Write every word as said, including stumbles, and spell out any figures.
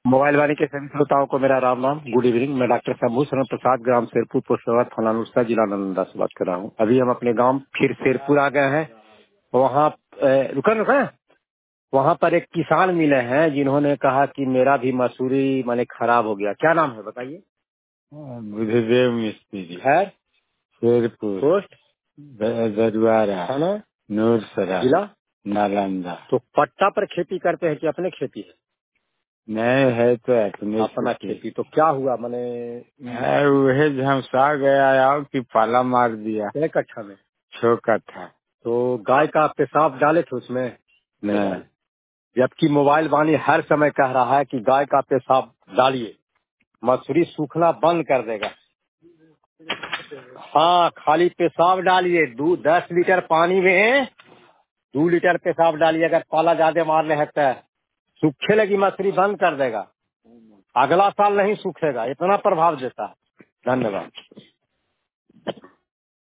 Mobile वाणी के सभी श्रोताओं को मेरा राम नाम, गुड इवनिंग। मैं डॉक्टर शंभू शरण प्रसाद, ग्राम शेरपुर, पोस्ट थाना नुरसा, जिला नालंदा से बात कर रहा हूँ। अभी हम अपने गांव फिर शेरपुर आ गए हैं। वहाँ रुका रुका वहाँ पर एक किसान मिले हैं जिन्होंने कहा कि मेरा भी मसूरी माने खराब हो गया। क्या नाम है बताइए? बुद्धदेव मिस्त्री है शेरपुर पोस्ट दरबारा है ना, नूरसरा जिला नालंदा। तो पट्टा पर खेती करते हैं कि अपने खेती है? नहीं है तो अपने अपना खेती खेती। तो क्या हुआ माने है। वह झमसा गया आओ कि पाला मार दिया। छह कट्ठा में छोका था तो गाय का पेशाब डाले थे उसमें? नहीं नहीं। डाले। जबकि मोबाइल वाणी हर समय कह रहा है कि गाय का पेशाब डालिए, मसूरी सूखना बंद कर देगा। हाँ, खाली पेशाब डालिए। दो दस लीटर पानी में दो लीटर पेशाब डालिए। अगर पाला ज्यादा मारने है तो सूखे लगी मसूरी बंद कर देगा। अगला साल नहीं सूखेगा, इतना प्रभाव देता है। धन्यवाद।